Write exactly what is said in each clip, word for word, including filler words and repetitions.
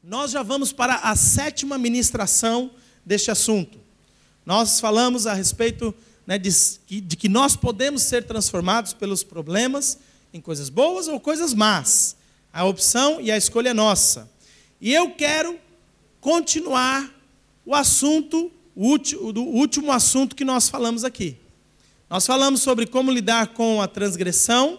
nós já vamos para a sétima ministração deste assunto. Nós falamos a respeito, né, de, de que nós podemos ser transformados pelos problemas em coisas boas ou coisas más. A opção e a escolha é nossa. E eu quero continuar o assunto, o último, o último assunto que nós falamos aqui. Nós falamos sobre como lidar com a transgressão,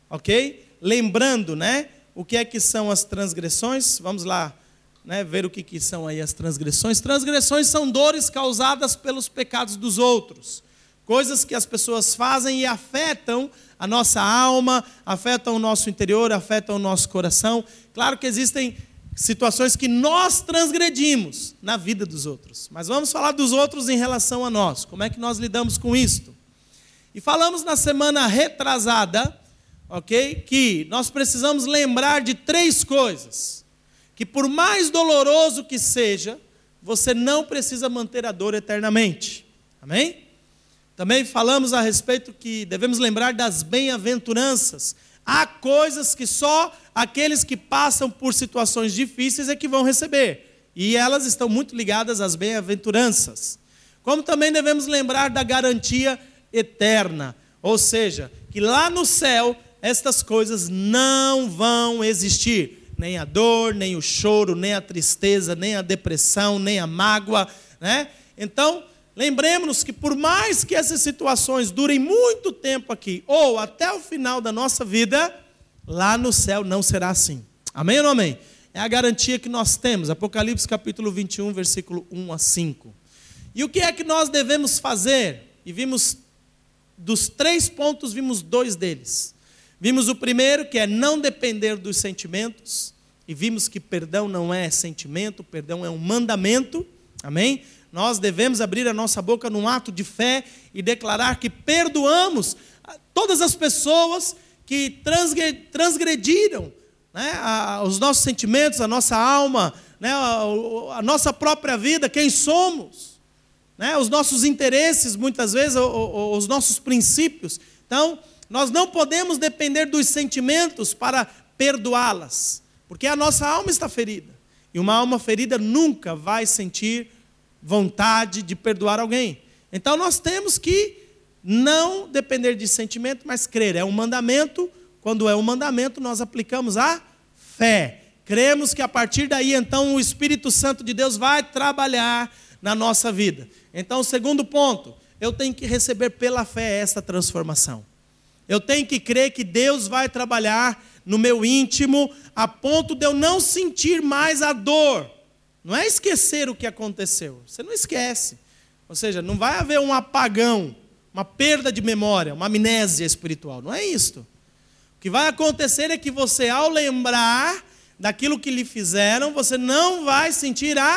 ok? Lembrando, né, o que é que são as transgressões. Vamos lá, né, ver o que, que são aí as transgressões. Transgressões são dores causadas pelos pecados dos outros. Coisas que as pessoas fazem e afetam a nossa alma, afetam o nosso interior, afetam o nosso coração. Claro que existem situações que nós transgredimos na vida dos outros. Mas vamos falar dos outros em relação a nós. Como é que nós lidamos com isto? E falamos na semana retrasada, ok, que nós precisamos lembrar de três coisas. Que por mais doloroso que seja, você não precisa manter a dor eternamente. Amém? Também falamos a respeito que devemos lembrar das bem-aventuranças. Há coisas que só aqueles que passam por situações difíceis é que vão receber. E elas estão muito ligadas às bem-aventuranças. Como também devemos lembrar da garantia eterna. Ou seja, que lá no céu, estas coisas não vão existir. Nem a dor, nem o choro, nem a tristeza, nem a depressão, nem a mágoa, né? Então, lembremos-nos que por mais que essas situações durem muito tempo aqui, ou até o final da nossa vida, lá no céu não será assim. Amém ou não amém? É a garantia que nós temos. Apocalipse capítulo vinte e um, versículo um a cinco. E o que é que nós devemos fazer? E vimos, dos três pontos, vimos dois deles. Vimos o primeiro, que é não depender dos sentimentos. E vimos que perdão não é sentimento, perdão é um mandamento. Amém? Nós devemos abrir a nossa boca num ato de fé e declarar que perdoamos todas as pessoas que transgrediram, né, os nossos sentimentos, a nossa alma, né, a nossa própria vida, quem somos, né, os nossos interesses, muitas vezes, os nossos princípios. Então, nós não podemos depender dos sentimentos para perdoá-las, porque a nossa alma está ferida. E uma alma ferida nunca vai sentir vontade de perdoar alguém. Então nós temos que não depender de sentimento, mas crer. É um mandamento. Quando é um mandamento, nós aplicamos a fé. Cremos que a partir daí, então, o Espírito Santo de Deus vai trabalhar na nossa vida. Então, o segundo ponto, eu tenho que receber pela fé essa transformação. Eu tenho que crer que Deus vai trabalhar no meu íntimo, a ponto de eu não sentir mais a dor. Não é esquecer o que aconteceu. Você não esquece. Ou seja, não vai haver um apagão, uma perda de memória, uma amnésia espiritual. Não é isto. O que vai acontecer é que você, ao lembrar daquilo que lhe fizeram, você não vai sentir a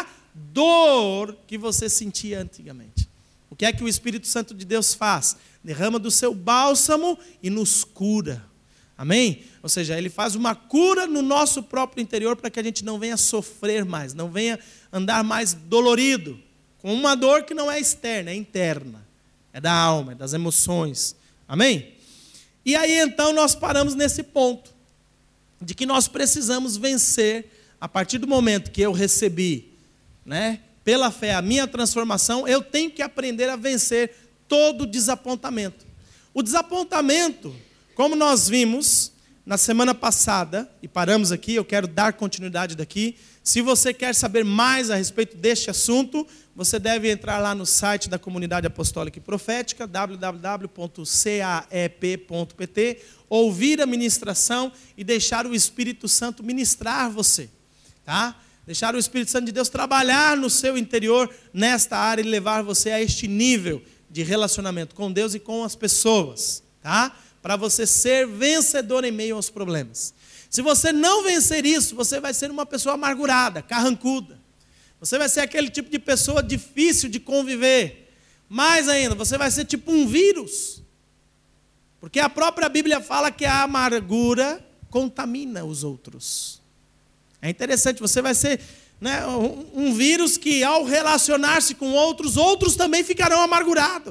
dor que você sentia antigamente. O que é que o Espírito Santo de Deus faz? Derrama do seu bálsamo e nos cura. Amém? Ou seja, Ele faz uma cura no nosso próprio interior para que a gente não venha sofrer mais, não venha andar mais dolorido, com uma dor que não é externa, é interna, é da alma, é das emoções. Amém? E aí então nós paramos nesse ponto, de que nós precisamos vencer, a partir do momento que eu recebi, né, pela fé a minha transformação, eu tenho que aprender a vencer todo desapontamento. O desapontamento, como nós vimos na semana passada, e paramos aqui, eu quero dar continuidade daqui. Se você quer saber mais a respeito deste assunto, você deve entrar lá no site da Comunidade Apostólica e Profética, w w w ponto cap ponto p t, ouvir a ministração e deixar o Espírito Santo ministrar você. Tá? Deixar o Espírito Santo de Deus trabalhar no seu interior, nesta área, e levar você a este nível de relacionamento com Deus e com as pessoas. Tá? Para você ser vencedor em meio aos problemas. Se você não vencer isso, você vai ser uma pessoa amargurada, carrancuda. Você vai ser aquele tipo de pessoa difícil de conviver. Mais ainda, você vai ser tipo um vírus. Porque a própria Bíblia fala que a amargura contamina os outros. É interessante, você vai ser, né, um, um vírus que ao relacionar-se com outros, outros também ficarão amargurados.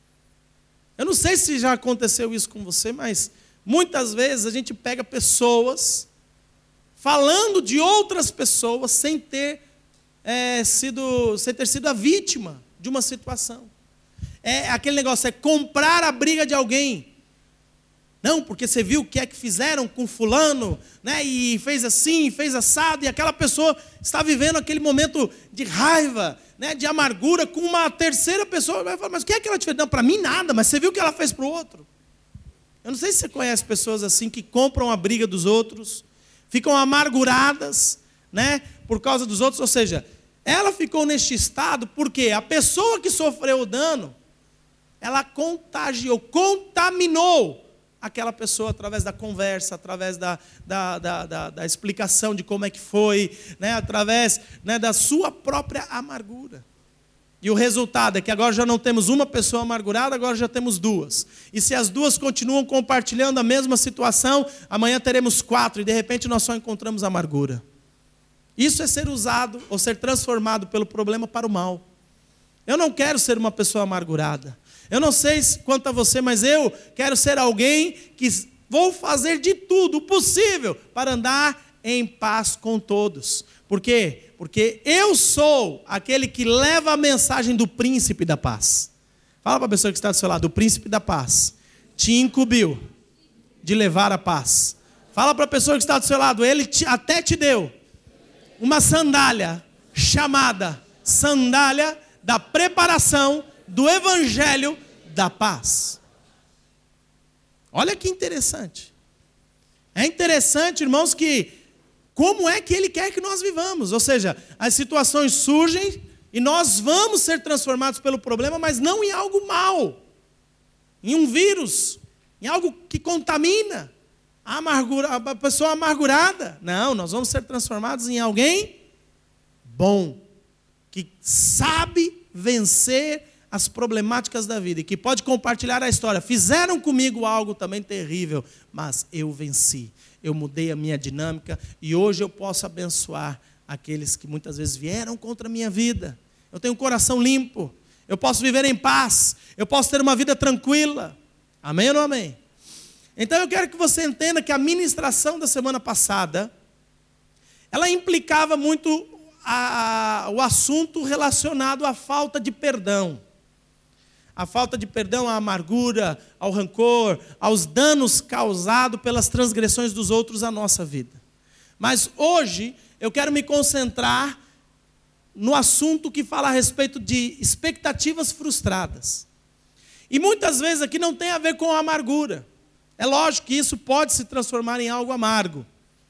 Eu não sei se já aconteceu isso com você, mas muitas vezes a gente pega pessoas falando de outras pessoas sem ter, é, sido, sem ter sido a vítima de uma situação. É aquele negócio, é comprar a briga de alguém. Não, porque você viu o que é que fizeram com fulano, né? E fez assim, fez assado, e aquela pessoa está vivendo aquele momento de raiva, né? De amargura com uma terceira pessoa. Vai falar, mas o que é que ela te fez? Não, para mim nada, mas você viu o que ela fez para o outro? Eu não sei se você conhece pessoas assim que compram a briga dos outros, ficam amarguradas, né? Por causa dos outros, ou seja, ela ficou neste estado porque a pessoa que sofreu o dano, ela contagiou, contaminou aquela pessoa através da conversa, através da, da, da, da, da explicação de como é que foi, né? Através, né, da sua própria amargura. E o resultado é que agora já não temos uma pessoa amargurada, agora já temos duas. E se as duas continuam compartilhando a mesma situação, amanhã teremos quatro, e de repente nós só encontramos amargura. Isso é ser usado ou ser transformado pelo problema para o mal. Eu não quero ser uma pessoa amargurada. Eu não sei quanto a você, mas eu quero ser alguém que vou fazer de tudo o possível para andar em paz com todos. Por quê? Porque eu sou aquele que leva a mensagem do príncipe da paz. Fala para a pessoa que está do seu lado, o príncipe da paz te incumbiu de levar a paz. Fala para a pessoa que está do seu lado, ele te, até te deu uma sandália chamada sandália da preparação do evangelho da paz. Olha que interessante. É interessante, irmãos, que como é que ele quer que nós vivamos? Ou seja, as situações surgem e nós vamos ser transformados pelo problema, mas não em algo mal, em um vírus, em algo que contamina a, amargura, a pessoa amargurada. Não, nós vamos ser transformados em alguém bom, que sabe vencer as problemáticas da vida e que pode compartilhar a história. Fizeram comigo algo também terrível, mas eu venci. Eu mudei a minha dinâmica e hoje eu posso abençoar aqueles que muitas vezes vieram contra a minha vida. Eu tenho um coração limpo. Eu posso viver em paz. Eu posso ter uma vida tranquila. Amém ou não amém? Então eu quero que você entenda que a ministração da semana passada, ela implicava muito a, a, o assunto relacionado à falta de perdão. A falta de perdão, à amargura, ao rancor, aos danos causados pelas transgressões dos outros à nossa vida. Mas hoje eu quero me concentrar no assunto que fala a respeito de expectativas frustradas. E muitas vezes aqui não tem a ver com a amargura. É lógico que isso pode se transformar em algo amargo.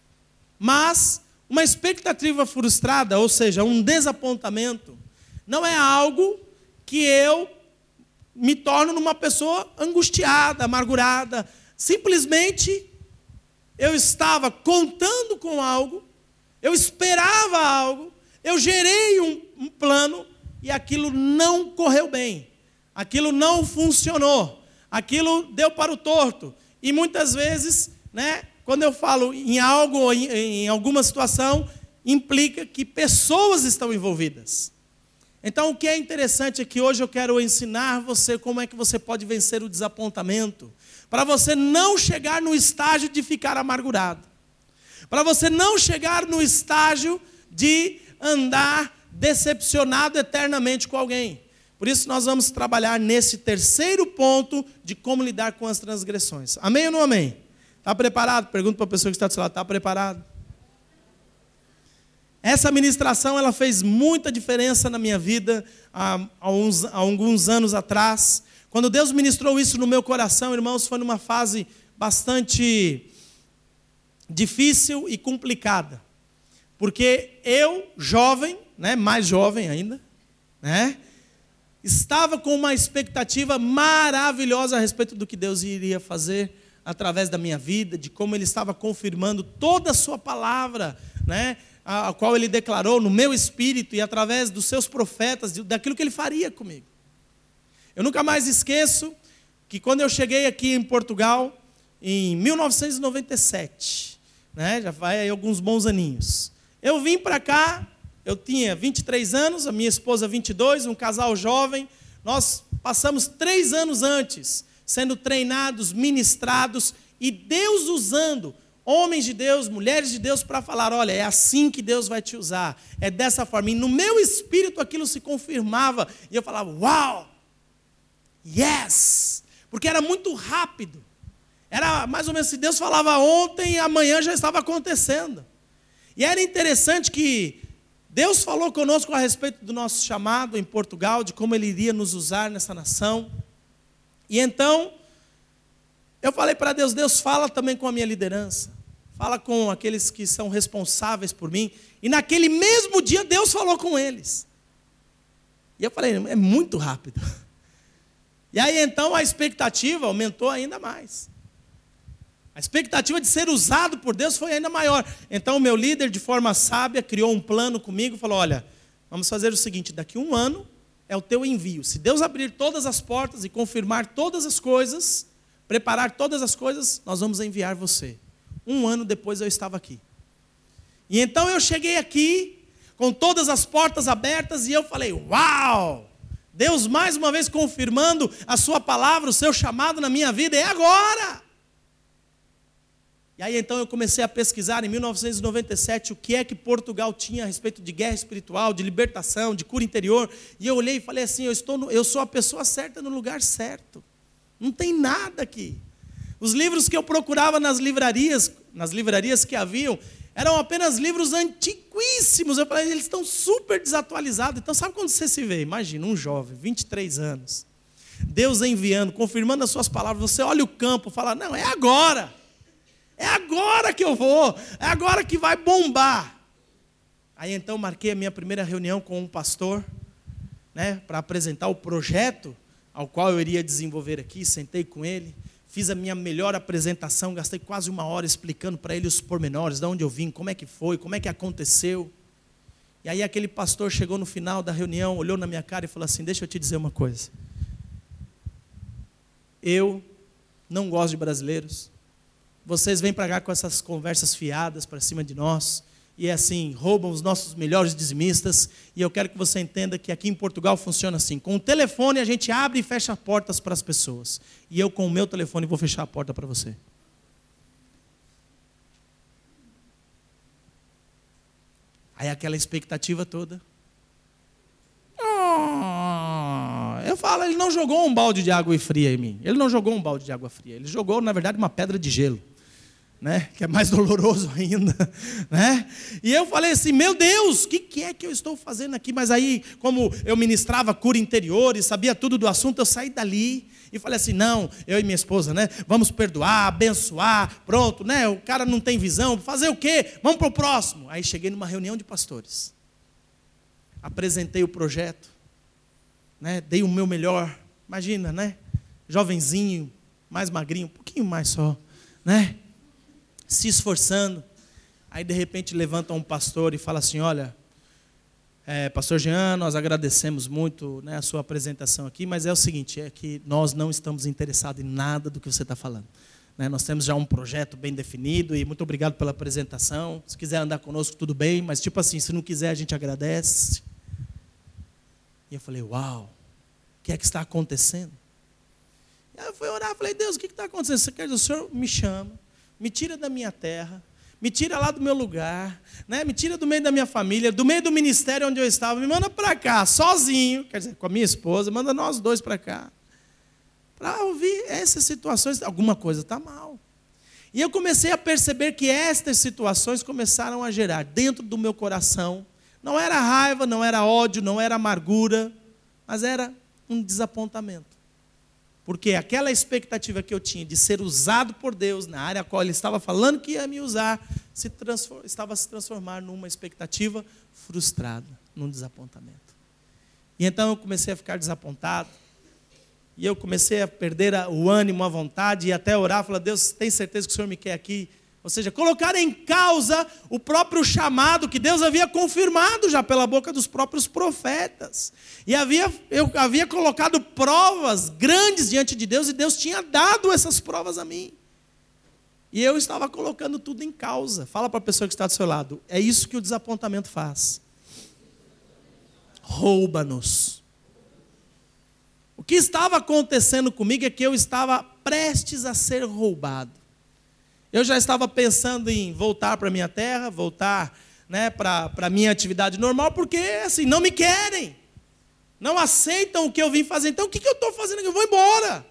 Mas uma expectativa frustrada, ou seja, um desapontamento, não é algo que eu me torno numa pessoa angustiada, amargurada. Simplesmente eu estava contando com algo, eu esperava algo, eu gerei um, um plano e aquilo não correu bem, aquilo não funcionou, aquilo deu para o torto. E muitas vezes, né, quando eu falo em algo, em, em alguma situação, implica que pessoas estão envolvidas. Então, o que é interessante é que hoje eu quero ensinar você como é que você pode vencer o desapontamento, para você não chegar no estágio de ficar amargurado, para você não chegar no estágio de andar decepcionado eternamente com alguém. Por isso nós vamos trabalhar nesse terceiro ponto de como lidar com as transgressões. Amém ou não amém? Está preparado? Pergunta para a pessoa que está do seu lado, está preparado? Essa ministração ela fez muita diferença na minha vida há, há, uns, há alguns anos atrás. Quando Deus ministrou isso no meu coração, irmãos, foi numa fase bastante difícil e complicada. Porque eu, jovem, né, mais jovem ainda, né, estava com uma expectativa maravilhosa a respeito do que Deus iria fazer através da minha vida, de como Ele estava confirmando toda a sua palavra, né, a qual Ele declarou no meu espírito e através dos seus profetas, daquilo que Ele faria comigo. Eu nunca mais esqueço que quando eu cheguei aqui em Portugal, em mil novecentos e noventa e sete, né, já vai aí alguns bons aninhos, eu vim para cá, eu tinha vinte e três anos, a minha esposa vinte e dois, um casal jovem, nós passamos três anos antes, sendo treinados, ministrados, e Deus usando homens de Deus, mulheres de Deus, para falar, olha, é assim que Deus vai te usar, é dessa forma. E no meu espírito aquilo se confirmava, e eu falava, uau, yes, porque era muito rápido. Era mais ou menos, se Deus falava ontem, amanhã já estava acontecendo. E era interessante que Deus falou conosco a respeito do nosso chamado em Portugal, de como Ele iria nos usar nessa nação. E então, eu falei para Deus, Deus fala também com a minha liderança, fala com aqueles que são responsáveis por mim. E naquele mesmo dia, Deus falou com eles. E eu falei, é muito rápido. E aí então a expectativa aumentou ainda mais. A expectativa de ser usado por Deus foi ainda maior. Então o meu líder, de forma sábia, criou um plano comigo, falou, olha, vamos fazer o seguinte, daqui a um ano é o teu envio. Se Deus abrir todas as portas e confirmar todas as coisas, preparar todas as coisas, nós vamos enviar você. Um ano depois eu estava aqui. E então eu cheguei aqui, com todas as portas abertas, e eu falei, uau! Deus mais uma vez confirmando a sua palavra, o seu chamado na minha vida, é agora! E aí então eu comecei a pesquisar em mil novecentos e noventa e sete o que é que Portugal tinha a respeito de guerra espiritual, de libertação, de cura interior. E eu olhei e falei assim, eu, estou no, eu sou a pessoa certa no lugar certo. Não tem nada aqui. Os livros que eu procurava nas livrarias, nas livrarias que haviam, eram apenas livros antiquíssimos. Eu falei, eles estão super desatualizados. Então sabe quando você se vê? Imagina, um jovem, vinte e três anos, Deus enviando, confirmando as suas palavras, você olha o campo e fala, não, é agora. É agora que eu vou, é agora que vai bombar. Aí então marquei a minha primeira reunião com um pastor, né, para apresentar o projeto ao qual eu iria desenvolver aqui. Sentei com ele, fiz a minha melhor apresentação, gastei quase uma hora explicando para ele os pormenores, de onde eu vim, como é que foi, como é que aconteceu. E aí aquele pastor chegou no final da reunião, olhou na minha cara e falou assim, deixa eu te dizer uma coisa. Eu não gosto de brasileiros. Vocês vêm para cá com essas conversas fiadas para cima de nós, e assim, roubam os nossos melhores dizimistas, e eu quero que você entenda que aqui em Portugal funciona assim, com o telefone a gente abre e fecha portas para as pessoas, e eu com o meu telefone vou fechar a porta para você. Aí aquela expectativa toda. Oh, eu falo, ele não jogou um balde de água fria em mim, ele não jogou um balde de água fria, ele jogou na verdade uma pedra de gelo. Né? Que é mais doloroso ainda, né? E eu falei assim, meu Deus, o que, que é que eu estou fazendo aqui? Mas aí, como eu ministrava cura interior e sabia tudo do assunto, eu saí dali e falei assim, não, eu e minha esposa, né? Vamos perdoar, abençoar, pronto, né? O cara não tem visão, fazer o quê? Vamos para o próximo. Aí cheguei numa reunião de pastores, apresentei o projeto, né? Dei o meu melhor, imagina, né? Jovenzinho, mais magrinho, um pouquinho mais só, né? Se esforçando. Aí de repente levanta um pastor e fala assim, olha, é, pastor Jean, nós agradecemos muito, né, a sua apresentação aqui, mas é o seguinte, é que nós não estamos interessados em nada do que você está falando, né? Nós temos já um projeto bem definido e muito obrigado pela apresentação, se quiser andar conosco tudo bem, mas tipo assim, se não quiser a gente agradece. E eu falei, uau, o que é que está acontecendo? E aí eu fui orar, falei, Deus, o que está acontecendo? Você quer dizer, o Senhor me chama, me tira da minha terra, me tira lá do meu lugar, né? Me tira do meio da minha família, do meio do ministério onde eu estava, me manda para cá, sozinho, quer dizer, com a minha esposa, manda nós dois para cá, para ouvir essas situações, alguma coisa está mal. E eu comecei a perceber que estas situações começaram a gerar dentro do meu coração, não era raiva, não era ódio, não era amargura, mas era um desapontamento. Porque aquela expectativa que eu tinha de ser usado por Deus na área a qual Ele estava falando que ia me usar, se transform, estava a se transformar numa expectativa frustrada, num desapontamento. E então eu comecei a ficar desapontado, e eu comecei a perder o ânimo, a vontade, e até orar, falar, Deus, tem certeza que o Senhor me quer aqui? Ou seja, colocar em causa o próprio chamado que Deus havia confirmado já pela boca dos próprios profetas. E havia, eu havia colocado provas grandes diante de Deus, e Deus tinha dado essas provas a mim. E eu estava colocando tudo em causa. Fala para a pessoa que está do seu lado, é isso que o desapontamento faz. Rouba-nos. O que estava acontecendo comigo é que eu estava prestes a ser roubado. Eu já estava pensando em voltar para a minha terra, voltar, né, para a minha atividade normal, porque assim, não me querem. Não aceitam o que eu vim fazer. Então, o que, que eu estou fazendo aqui? Eu vou embora.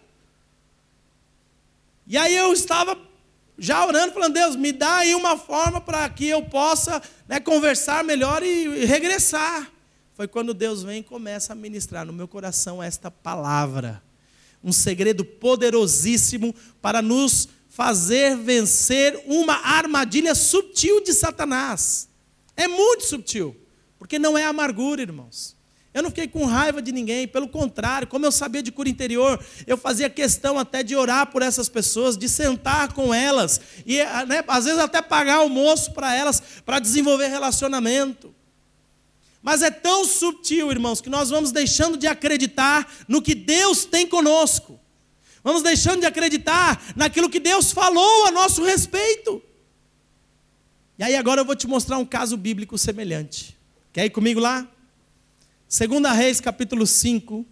E aí eu estava já orando, falando, Deus, me dá aí uma forma para que eu possa, né, conversar melhor e, e regressar. Foi quando Deus vem e começa a ministrar no meu coração esta palavra. Um segredo poderosíssimo para nos fazer vencer uma armadilha subtil de Satanás. É muito subtil, porque não é amargura, irmãos. Eu não fiquei com raiva de ninguém, pelo contrário, como eu sabia de cura interior, eu fazia questão até de orar por essas pessoas, de sentar com elas, e né, às vezes até pagar almoço para elas, para desenvolver relacionamento. Mas é tão subtil, irmãos, que nós vamos deixando de acreditar no que Deus tem conosco. Vamos deixando de acreditar naquilo que Deus falou a nosso respeito. E aí agora eu vou te mostrar um caso bíblico semelhante. Quer ir comigo lá? Segunda Reis, capítulo cinco.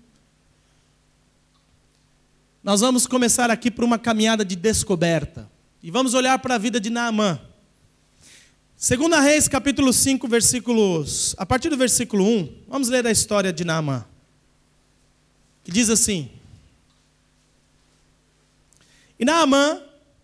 Nós vamos começar aqui por uma caminhada de descoberta. E vamos olhar para a vida de Naamã. Segunda Reis, capítulo cinco, versículos... A partir do versículo um, vamos ler a história de Naamã. Que diz assim: E Naamã,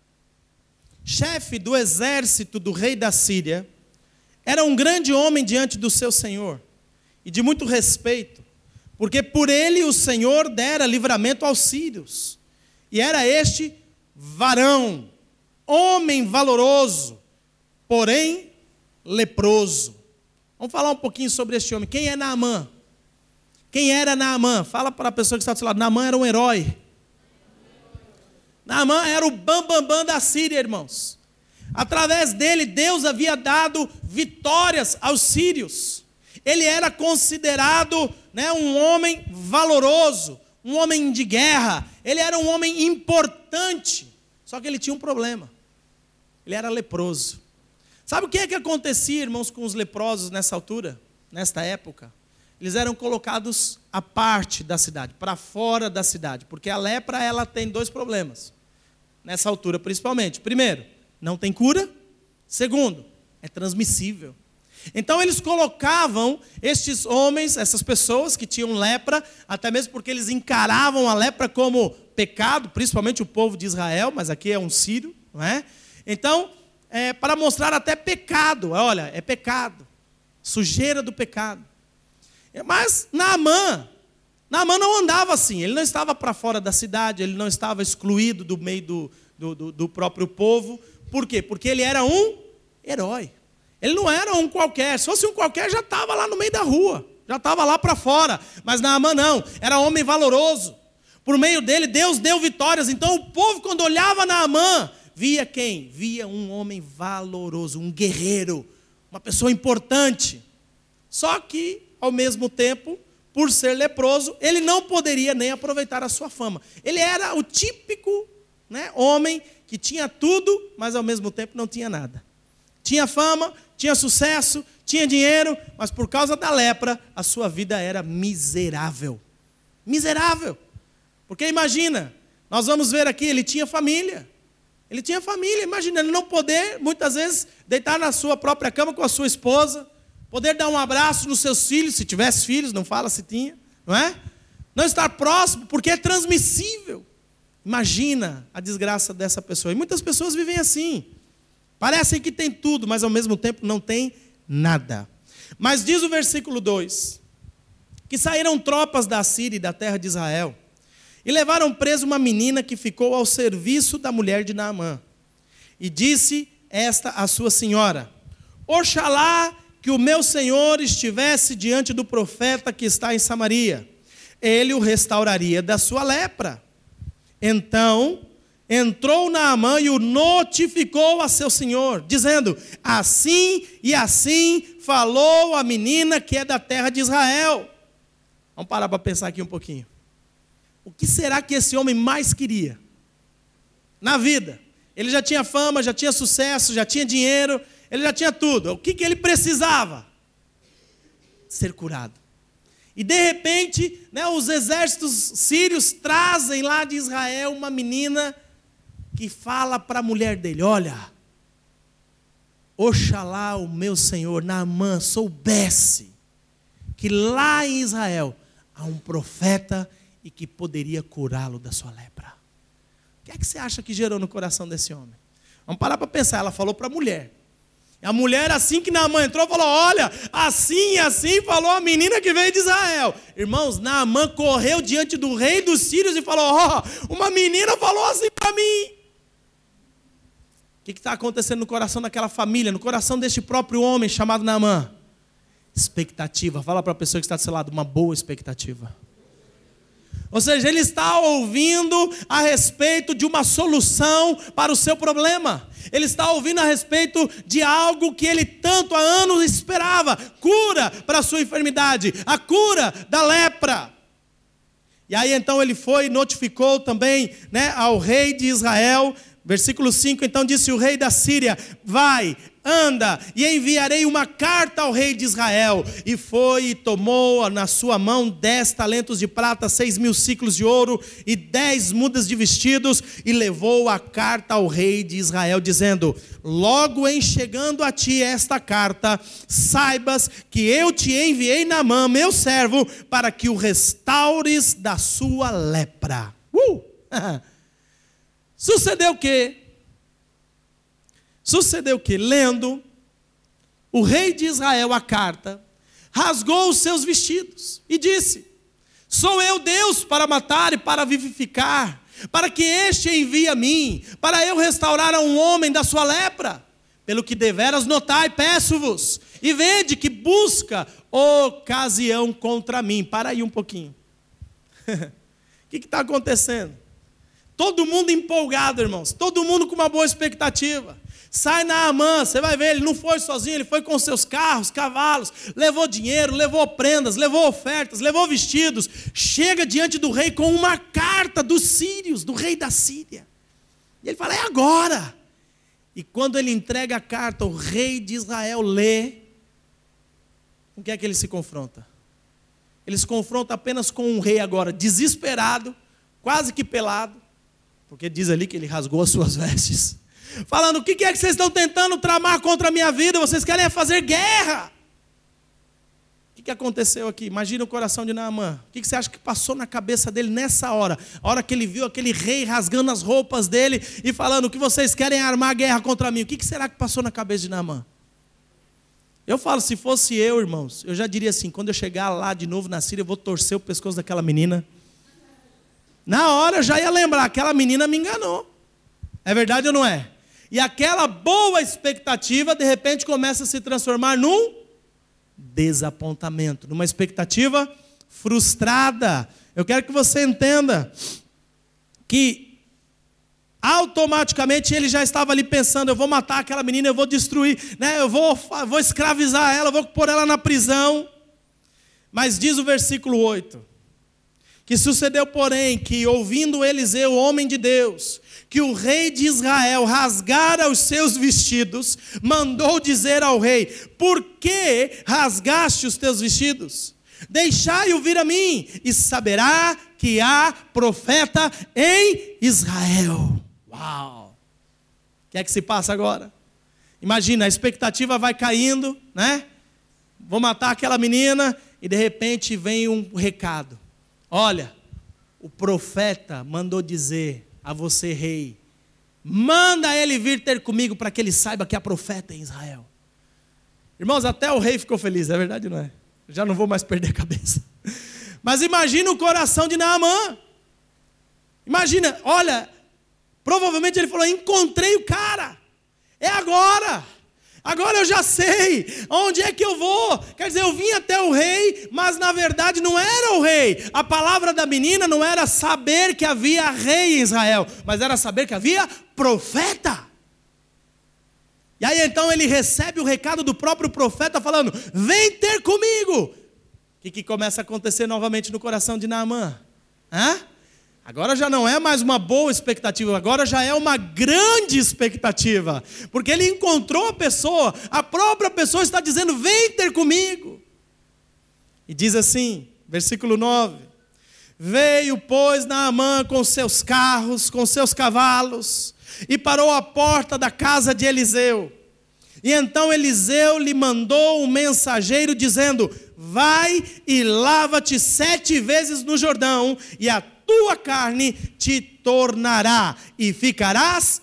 chefe do exército do rei da Síria, era um grande homem diante do seu senhor, e de muito respeito, porque por ele o Senhor dera livramento aos sírios. E era este varão, homem valoroso, porém leproso. Vamos falar um pouquinho sobre este homem. Quem é Naamã? Quem era Naamã? Fala para a pessoa que está do seu lado. Naamã era um herói. Naamã era o bambambam bam, bam da Síria, irmãos. Através dele, Deus havia dado vitórias aos sírios. Ele era considerado, né, um homem valoroso, um homem de guerra. Ele era um homem importante. Só que ele tinha um problema. Ele era leproso. Sabe o que é que acontecia, irmãos, com os leprosos nessa altura, nesta época? Eles eram colocados à parte da cidade, para fora da cidade. Porque a lepra, ela tem dois problemas. Nessa altura, principalmente. Primeiro, não tem cura. Segundo, é transmissível. Então eles colocavam estes homens, essas pessoas que tinham lepra, até mesmo porque eles encaravam a lepra como pecado, principalmente o povo de Israel, mas aqui é um sírio, não é? Então, é, para mostrar até pecado, olha, é pecado, sujeira do pecado. Mas Naamã, Naamã não andava assim, ele não estava para fora da cidade, ele não estava excluído do meio do, do, do, do próprio povo. Por quê? Porque ele era um herói. Ele não era um qualquer. Se fosse um qualquer, já estava lá no meio da rua. Já estava lá para fora. Mas Naamã não. Era homem valoroso. Por meio dele, Deus deu vitórias. Então o povo, quando olhava Naamã, via quem? Via um homem valoroso, um guerreiro, uma pessoa importante. Só que, ao mesmo tempo, por ser leproso, ele não poderia nem aproveitar a sua fama. Ele era o típico, né, homem que tinha tudo, mas ao mesmo tempo não tinha nada. Tinha fama, tinha sucesso, tinha dinheiro, mas por causa da lepra, a sua vida era miserável. Miserável. Porque imagina, nós vamos ver aqui, ele tinha família. Ele tinha família, imagina, ele não poder, muitas vezes, deitar na sua própria cama com a sua esposa, poder dar um abraço nos seus filhos, se tivesse filhos, não fala se tinha, não é? Não estar próximo, porque é transmissível. Imagina a desgraça dessa pessoa. E muitas pessoas vivem assim. Parecem que tem tudo, mas ao mesmo tempo não tem nada. Mas diz o versículo dois, que saíram tropas da Síria e da terra de Israel, e levaram preso uma menina que ficou ao serviço da mulher de Naamã. E disse esta a sua senhora: Oxalá que o meu senhor estivesse diante do profeta que está em Samaria. Ele o restauraria da sua lepra. Então entrou Naamã e o notificou a seu senhor, dizendo: assim e assim falou a menina que é da terra de Israel. Vamos parar para pensar aqui um pouquinho. O que será que esse homem mais queria na vida? Ele já tinha fama, já tinha sucesso, já tinha dinheiro, ele já tinha tudo. O que, que ele precisava? Ser curado. E de repente, né, os exércitos sírios trazem lá de Israel uma menina que fala para a mulher dele: olha, oxalá o meu senhor Naamã soubesse que lá em Israel há um profeta e que poderia curá-lo da sua lepra. O que é que você acha que gerou no coração desse homem? Vamos parar para pensar. Ela falou para a mulher. A mulher, assim que Naamã entrou, falou: olha, assim e assim falou a menina que veio de Israel. Irmãos, Naamã correu diante do rei dos sírios e falou: ó, oh, uma menina falou assim para mim. O que está acontecendo no coração daquela família, no coração deste próprio homem chamado Naamã? Expectativa. Fala para a pessoa que está do seu lado: uma boa expectativa. Ou seja, ele está ouvindo a respeito de uma solução para o seu problema. Ele está ouvindo a respeito de algo que ele tanto há anos esperava. Cura para a sua enfermidade, a cura da lepra. E aí então ele foi e notificou também, né, ao rei de Israel. Versículo cinco, então disse o rei da Síria: vai, anda, e enviarei uma carta ao rei de Israel. E foi e tomou na sua mão dez talentos de prata, seis mil ciclos de ouro e dez mudas de vestidos, e levou a carta ao rei de Israel, dizendo: logo em chegando a ti esta carta, saibas que eu te enviei Naamã, meu servo, para que o restaures da sua lepra. Uh! Sucedeu o quê? Sucedeu o quê? Lendo, o rei de Israel a carta, rasgou os seus vestidos e disse: sou eu Deus para matar e para vivificar, para que este envie a mim, para eu restaurar a um homem da sua lepra. Pelo que deveras notai, peço-vos, e vede que busca ocasião contra mim. Para aí um pouquinho. O que está acontecendo? Todo mundo empolgado, irmãos. Todo mundo com uma boa expectativa. Sai Naamã, você vai ver, ele não foi sozinho, ele foi com seus carros, cavalos, levou dinheiro, levou prendas, levou ofertas, levou vestidos. Chega diante do rei com uma carta dos sírios, do rei da Síria. E ele fala: é agora. E quando ele entrega a carta, o rei de Israel lê. Com o que é que ele se confronta? Ele se confronta apenas com um rei agora desesperado, quase que pelado, porque diz ali que ele rasgou as suas vestes, falando: o que é que vocês estão tentando tramar contra a minha vida? Vocês querem fazer guerra. O que aconteceu aqui? Imagina o coração de Naamã. O que você acha que passou na cabeça dele nessa hora? A hora que ele viu aquele rei rasgando as roupas dele e falando: o que vocês querem armar guerra contra mim? O que será que passou na cabeça de Naamã? Eu falo, se fosse eu, irmãos, eu já diria assim: quando eu chegar lá de novo na Síria, eu vou torcer o pescoço daquela menina. Na hora eu já ia lembrar: aquela menina me enganou. É verdade ou não é? E aquela boa expectativa, de repente, começa a se transformar num desapontamento, numa expectativa frustrada. Eu quero que você entenda que automaticamente ele já estava ali pensando: eu vou matar aquela menina, eu vou destruir, né? eu vou, vou escravizar ela, eu vou pôr ela na prisão. Mas diz o versículo oito, que sucedeu, porém, que ouvindo Eliseu, o homem de Deus, que o rei de Israel rasgara os seus vestidos, mandou dizer ao rei: por que rasgaste os teus vestidos? Deixai-o vir a mim, e saberá que há profeta em Israel. Uau! O que é que se passa agora? Imagina, a expectativa vai caindo, né? Vou matar aquela menina, e de repente vem um recado: olha, o profeta mandou dizer a você, rei, manda ele vir ter comigo para que ele saiba que há profeta em Israel. Irmãos, até o rei ficou feliz, é verdade ou não é? Já não vou mais perder a cabeça. Mas imagina o coração de Naamã. Imagina, olha, provavelmente ele falou: encontrei o cara, é agora. Agora eu já sei onde é que eu vou. Quer dizer, eu vim até o rei, mas na verdade não era o rei. A palavra da menina não era saber que havia rei em Israel, mas era saber que havia profeta. E aí então ele recebe o recado do próprio profeta falando: vem ter comigo. O que, que começa a acontecer novamente no coração de Naamã? Hã? Agora já não é mais uma boa expectativa, agora já é uma grande expectativa, porque ele encontrou a pessoa, a própria pessoa está dizendo: vem ter comigo. E diz assim, versículo nove: veio, pois, Naamã com seus carros, com seus cavalos, e parou à porta da casa de Eliseu. E então Eliseu lhe mandou um mensageiro dizendo: vai e lava-te sete vezes no Jordão, e a tua carne te tornará, e ficarás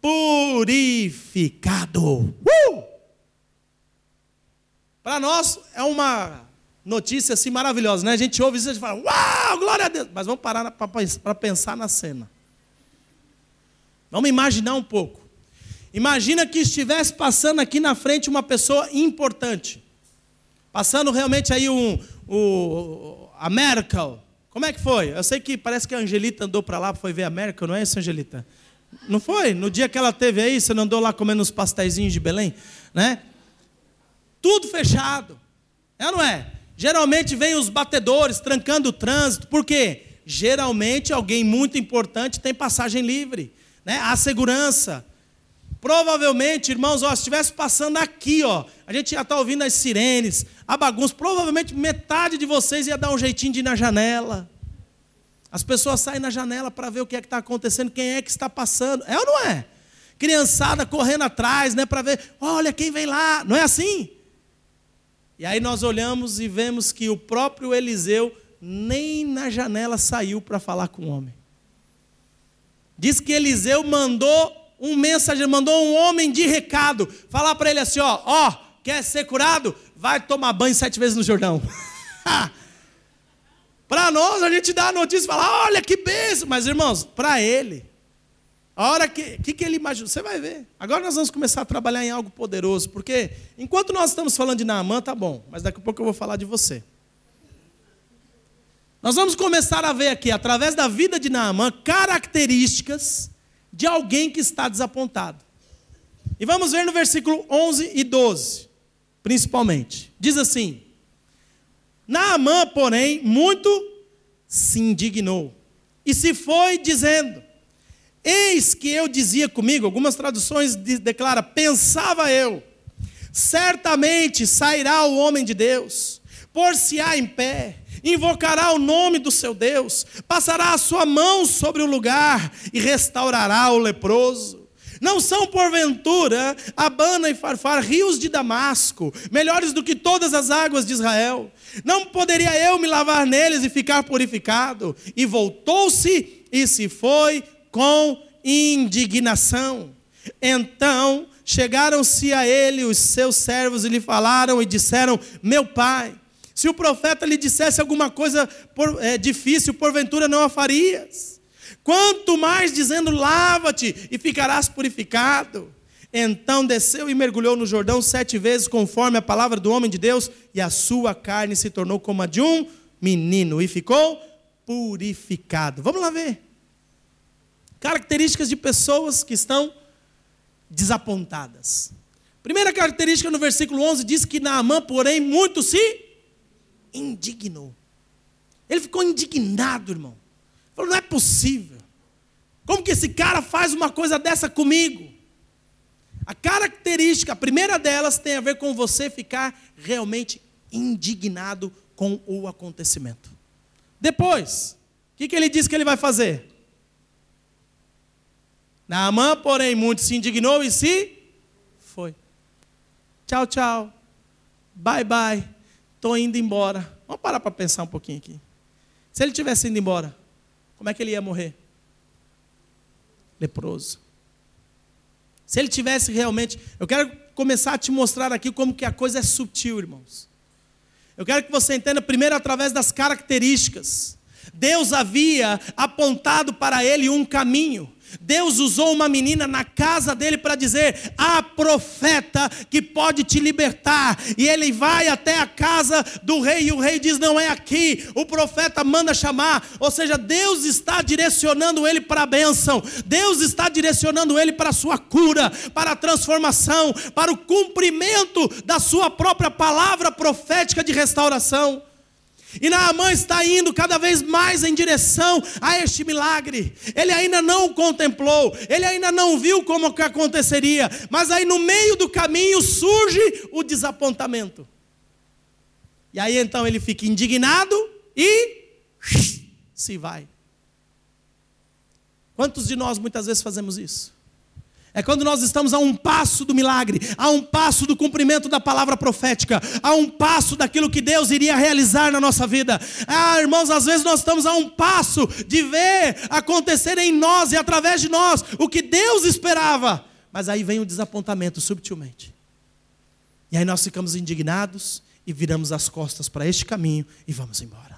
purificado. Uh! Para nós é uma notícia assim maravilhosa, né? A gente ouve isso e a gente fala: uau, glória a Deus! Mas vamos parar para pensar na cena. Vamos imaginar um pouco. Imagina que estivesse passando aqui na frente uma pessoa importante. Passando realmente aí um, um, a Merkel. Como é que foi? Eu sei que parece que a Angelita andou para lá, foi ver a Merkel, não é isso, Angelita? Não foi? No dia que ela teve aí, você não andou lá comendo os pastéisinhos de Belém? Né? Tudo fechado. É ou não é? Geralmente vem os batedores trancando o trânsito. Por quê? Geralmente alguém muito importante tem passagem livre. Né? Há segurança. Provavelmente, irmãos, ó, se estivesse passando aqui, ó, a gente ia estar ouvindo as sirenes, a bagunça, provavelmente metade de vocês ia dar um jeitinho de ir na janela. As pessoas saem na janela para ver o que é que está acontecendo, quem é que está passando. É ou não é? Criançada correndo atrás, né, para ver, olha quem vem lá, não é assim? E aí nós olhamos e vemos que o próprio Eliseu nem na janela saiu para falar com o homem. Diz que Eliseu mandou um mensageiro, mandou um homem de recado, falar para ele assim, ó, ó, quer ser curado? Vai tomar banho sete vezes no Jordão. Para nós, a gente dá a notícia e fala, olha que bênção. Mas irmãos, para ele, a hora que, que, que ele imagina, você vai ver. Agora nós vamos começar a trabalhar em algo poderoso, porque enquanto nós estamos falando de Naamã, tá bom, mas daqui a pouco eu vou falar de você. Nós vamos começar a ver aqui, através da vida de Naamã, características de alguém que está desapontado. E vamos ver no versículo onze e doze, principalmente. Diz assim: Naamã, porém, muito se indignou, e se foi dizendo, eis que eu dizia comigo, algumas traduções declaram, pensava eu, certamente sairá o homem de Deus, por-se-á em pé, invocará o nome do seu Deus, passará a sua mão sobre o lugar e restaurará o leproso. Não são porventura Abana e Farfar, rios de Damasco, melhores do que todas as águas de Israel? Não poderia eu me lavar neles e ficar purificado? E voltou-se e se foi com indignação. Então chegaram-se a ele os seus servos e lhe falaram e disseram, meu pai, se o profeta lhe dissesse alguma coisa por, é, difícil, porventura não a farias. Quanto mais dizendo, lava-te e ficarás purificado. Então desceu e mergulhou no Jordão sete vezes, conforme a palavra do homem de Deus, e a sua carne se tornou como a de um menino, e ficou purificado. Vamos lá ver. Características de pessoas que estão desapontadas. Primeira característica no versículo onze, diz que Naamã, porém, muito se indignou. Ele ficou indignado, irmão. Falou, não é possível. Como que esse cara faz uma coisa dessa comigo? A característica, a primeira delas, tem a ver com você ficar realmente indignado com o acontecimento. Depois, o que, que ele diz que ele vai fazer? Naamã, porém, muito se indignou e se foi. Tchau, tchau. Bye, bye. Estou indo embora. Vamos parar para pensar um pouquinho aqui. Se ele tivesse ido embora, como é que ele ia morrer? Leproso. Se ele tivesse realmente... Eu quero começar a te mostrar aqui como que a coisa é sutil, irmãos. Eu quero que você entenda primeiro através das características. Deus havia apontado para ele um caminho. Deus usou uma menina na casa dele para dizer, há profeta que pode te libertar, e ele vai até a casa do rei, e o rei diz, não é aqui, o profeta manda chamar, ou seja, Deus está direcionando ele para a bênção, Deus está direcionando ele para a sua cura, para a transformação, para o cumprimento da sua própria palavra profética de restauração. E Naamã está indo cada vez mais em direção a este milagre. Ele ainda não o contemplou, ele ainda não viu como que aconteceria, mas aí no meio do caminho surge o desapontamento. E aí então ele fica indignado e se vai. Quantos de nós muitas vezes fazemos isso? É quando nós estamos a um passo do milagre, a um passo do cumprimento da palavra profética, a um passo daquilo que Deus iria realizar na nossa vida. Ah, irmãos, às vezes nós estamos a um passo de ver acontecer em nós e através de nós o que Deus esperava. Mas aí vem o desapontamento subtilmente. E aí nós ficamos indignados e viramos as costas para este caminho e vamos embora.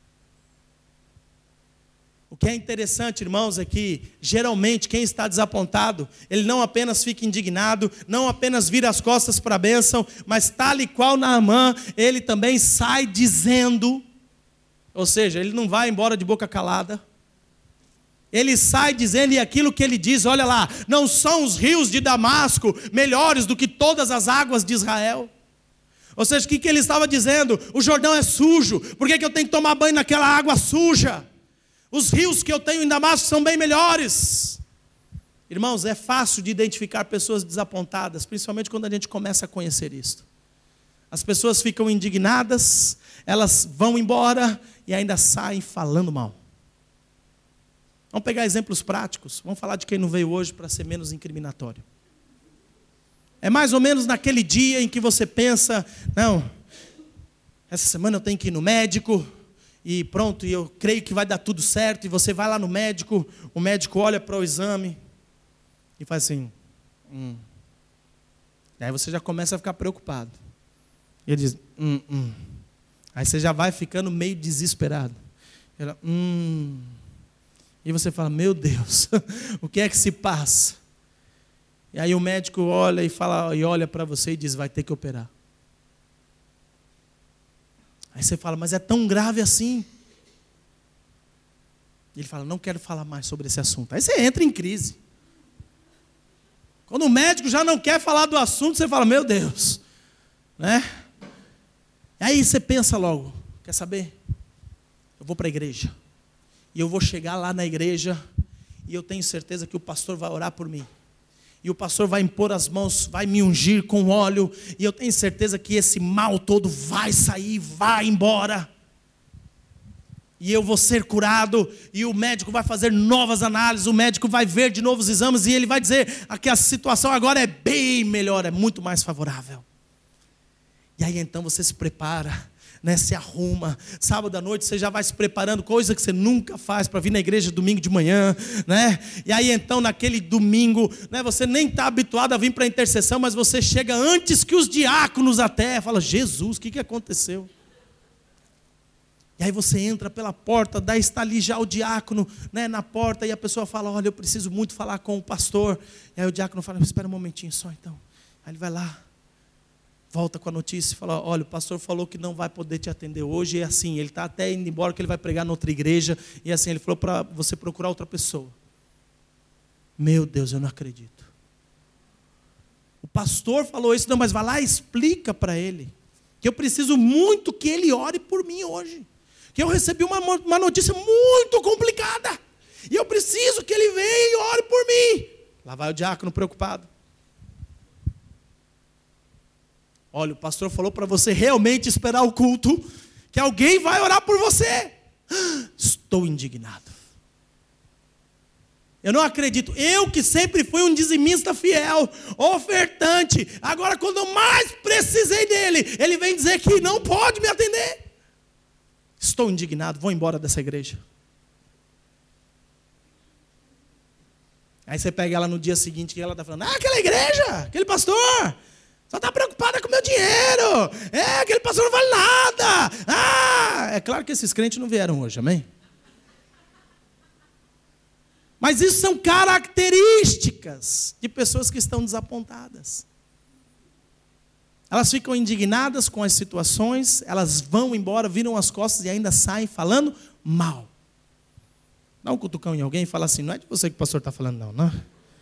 O que é interessante, irmãos, é que geralmente quem está desapontado, ele não apenas fica indignado, não apenas vira as costas para a bênção, mas tal e qual Naamã, ele também sai dizendo, ou seja, ele não vai embora de boca calada, ele sai dizendo, e aquilo que ele diz, olha lá, não são os rios de Damasco melhores do que todas as águas de Israel? Ou seja, o que, que ele estava dizendo? O Jordão é sujo, por que, que eu tenho que tomar banho naquela água suja? Os rios que eu tenho em Damasco são bem melhores. Irmãos, é fácil de identificar pessoas desapontadas, principalmente quando a gente começa a conhecer isso. As pessoas ficam indignadas, elas vão embora e ainda saem falando mal. Vamos pegar exemplos práticos. Vamos falar de quem não veio hoje para ser menos incriminatório. É mais ou menos naquele dia em que você pensa, não, essa semana eu tenho que ir no médico, e pronto, e eu creio que vai dar tudo certo, e você vai lá no médico, o médico olha para o exame, e faz assim, hum. E aí você já começa a ficar preocupado. E ele diz, hum, hum. Aí você já vai ficando meio desesperado. Ele, hum. E você fala, meu Deus, o que é que se passa? E aí o médico olha e fala, e olha para você e diz, vai ter que operar. Aí você fala, mas é tão grave assim? Ele fala, não quero falar mais sobre esse assunto. Aí você entra em crise. Quando o médico já não quer falar do assunto, você fala, meu Deus, né? E aí você pensa logo, quer saber? Eu vou para a igreja. E eu vou chegar lá na igreja e eu tenho certeza que o pastor vai orar por mim. E o pastor vai impor as mãos, vai me ungir com óleo, e eu tenho certeza que esse mal todo vai sair, vai embora. E eu vou ser curado, e o médico vai fazer novas análises, o médico vai ver de novo os exames, e ele vai dizer que a situação agora é bem melhor, é muito mais favorável. E aí então você se prepara, né, se arruma, sábado à noite você já vai se preparando, coisa que você nunca faz para vir na igreja domingo de manhã, né? E aí então naquele domingo, né, você nem está habituado a vir para a intercessão, mas você chega antes que os diáconos até, fala, Jesus, o que, que aconteceu? E aí você entra pela porta, daí está ali já o diácono, né, na porta, e a pessoa fala, olha, eu preciso muito falar com o pastor. E aí o diácono fala, espera um momentinho só então. Aí ele vai lá, volta com a notícia e fala, olha, o pastor falou que não vai poder te atender hoje, e assim, ele está até indo embora, que ele vai pregar noutra igreja, e assim, ele falou para você procurar outra pessoa. Meu Deus, eu não acredito. O pastor falou isso, não, mas vai lá e explica para ele, que eu preciso muito que ele ore por mim hoje, que eu recebi uma, uma notícia muito complicada, e eu preciso que ele venha e ore por mim. Lá vai o diácono preocupado. Olha, o pastor falou para você realmente esperar o culto, que alguém vai orar por você. Estou indignado. Eu não acredito. Eu que sempre fui um dizimista fiel, ofertante. Agora quando eu mais precisei dele, ele vem dizer que não pode me atender. Estou indignado, vou embora dessa igreja. Aí você pega ela no dia seguinte e ela está falando, ah, aquela igreja, aquele pastor... Só está preocupada com o meu dinheiro. É, aquele pastor não vale nada. Ah, é claro que esses crentes não vieram hoje, amém? Mas isso são características de pessoas que estão desapontadas. Elas ficam indignadas com as situações, elas vão embora, viram as costas e ainda saem falando mal. Dá um cutucão em alguém e fala assim, não é de você que o pastor está falando não, não?